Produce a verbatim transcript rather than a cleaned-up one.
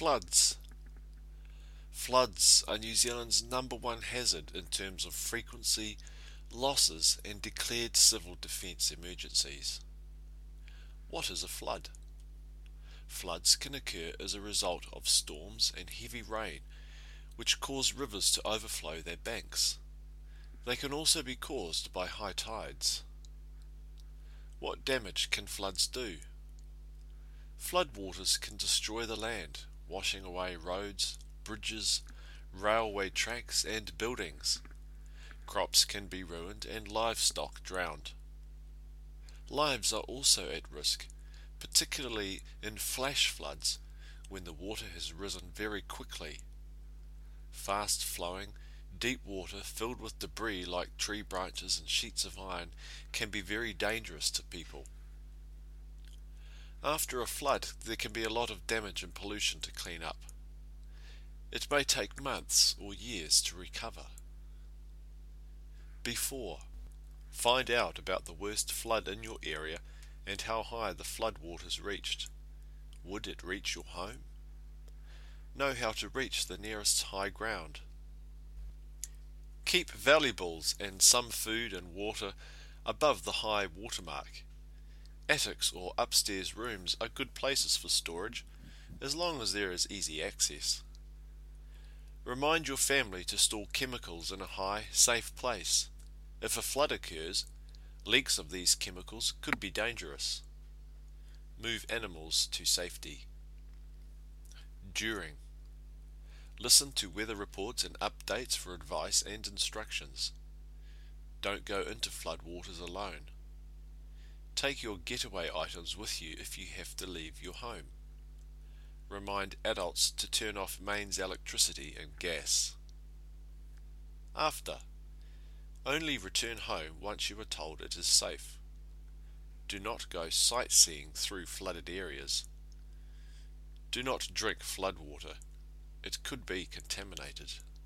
Floods. Floods are New Zealand's number one hazard in terms of frequency, losses and declared civil defence emergencies. What is a flood? Floods can occur as a result of storms and heavy rain, which cause rivers to overflow their banks. They can also be caused by high tides. What damage can floods do? Floodwaters can destroy the land, washing away roads, bridges, railway tracks and buildings. Crops can be ruined and livestock drowned. Lives are also at risk, particularly in flash floods when the water has risen very quickly. Fast flowing, deep water filled with debris like tree branches and sheets of iron can be very dangerous to people. After a flood, there can be a lot of damage and pollution to clean up. It may take months or years to recover. Before, find out about the worst flood in your area and how high the flood waters reached. Would it reach your home? Know how to reach the nearest high ground. Keep valuables and some food and water above the high water mark. Attics or upstairs rooms are good places for storage, as long as there is easy access. Remind your family to store chemicals in a high, safe place. If a flood occurs, leaks of these chemicals could be dangerous. Move animals to safety. During. Listen to weather reports and updates for advice and instructions. Don't go into floodwaters alone. Take your getaway items with you if you have to leave your home. Remind adults to turn off mains electricity and gas. After. Only return home once you are told it is safe. Do not go sightseeing through flooded areas. Do not drink floodwater. It could be contaminated.